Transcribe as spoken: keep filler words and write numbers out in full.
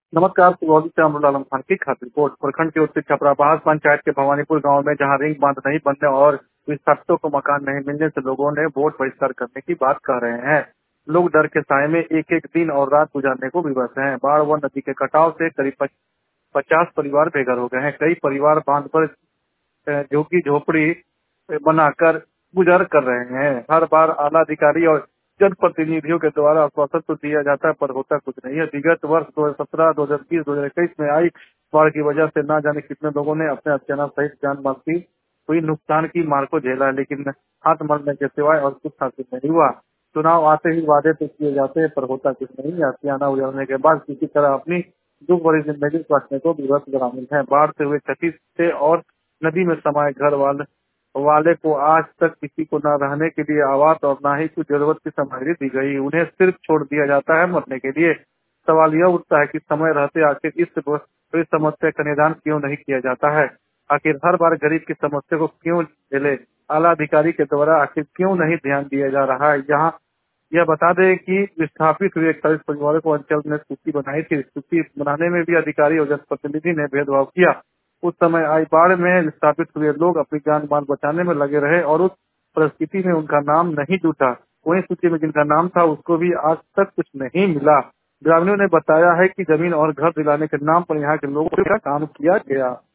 नमस्कार, सिंगरौली से अमरुल आलम खान की खास रिपोर्ट। प्रखंड के उत्तर छपराबाद पंचायत के भवानीपुर गांव में जहां रिंग बांध नहीं बनने और विस्थापितों को मकान नहीं मिलने से लोगों ने वोट बहिष्कार करने की बात कह रहे हैं। लोग डर के साए में एक एक दिन और रात गुजारने को विवश हैं। बाढ़ व नदी के कटाव से करीब पचास परिवार बेघर हो गए हैं। कई परिवार बांध पर झुग्गी झोपड़ी बनाकर गुजर कर रहे हैं। हर बार आला अधिकारी और जनप्रतिनिधियों के द्वारा आश्वासन तो दिया जाता है, पर होता कुछ नहीं है। विगत वर्ष दो हजार सत्रह, दो हजार बीस, दो हजार इक्कीस में आई बाढ़ की वजह से न जाने कितने लोगों ने अपने अचानक सहित जान माल की हुई नुकसान की मार को झेला है, लेकिन हाथ मलने के सिवाय और कुछ हासिल नहीं हुआ। चुनाव आते ही वादे तो किए जाते हैं, पर होता कुछ नहीं। आशियाना उजड़ने के बाद किसी तरह अपनी दुख भरी जिंदगी काटने को विवश ग्रामीण है। बाढ़ से हुए क्षति से और नदी में समाये घर वाले वाले को आज तक किसी को न रहने के लिए आवास और न ही कुछ जरूरत की सामग्री दी गई। उन्हें सिर्फ छोड़ दिया जाता है मरने के लिए। सवाल यह उठता है कि समय रहते आखिर इस बड़ी समस्या का निदान क्यों नहीं किया जाता है। आखिर हर बार गरीब की समस्या को क्यों झेले। आला अधिकारी के द्वारा आखिर क्यों नहीं ध्यान दिया जा रहा है। यहाँ यह बता दें कि विस्थापित हुए इकतालीस परिवारों को अंचल ने सूची बनाई थी। सूची बनाने में भी अधिकारी और जनप्रतिनिधि ने भेदभाव किया। उस समय आई बाढ़ में विस्थापित हुए लोग अपनी जान माल बचाने में लगे रहे और उस परिस्थिति में उनका नाम नहीं जुटा। वहीं सूची में जिनका नाम था उसको भी आज तक कुछ नहीं मिला। ग्रामीणों ने बताया है कि जमीन और घर दिलाने के नाम पर यहाँ के लोगों का काम किया गया।